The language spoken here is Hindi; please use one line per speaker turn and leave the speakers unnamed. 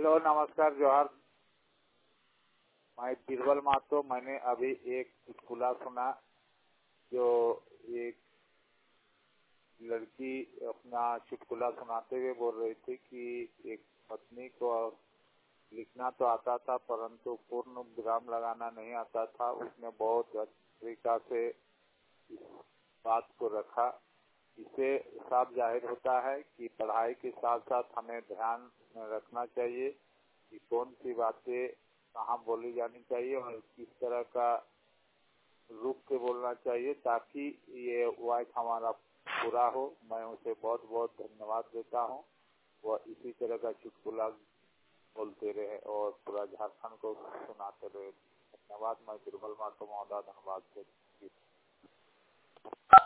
हेलो, नमस्कार, जोहार। मैं बीरबल मातो। मैंने अभी एक चुटकुला सुना, जो एक लड़की अपना चुटकुला सुनाते हुए बोल रही थी कि एक पत्नी को लिखना तो आता था, परंतु पूर्ण विराम लगाना नहीं आता था। उसने बहुत तरीका से इस बात को रखा। इससे साफ जाहिर होता है कि पढ़ाई के साथ साथ हमें ध्यान रखना चाहिए कि कौन सी बातें कहाँ बोली जानी चाहिए और किस तरह का रुक के बोलना चाहिए, ताकि ये वाइफ हमारा पूरा हो। मैं उसे बहुत बहुत धन्यवाद देता हूँ। वह इसी तरह का चुटकुला बोलते रहे और पूरा झारखंड को सुनाते रहे। धन्यवाद। मैं बीरबल मातो महोदय, धन्यवाद।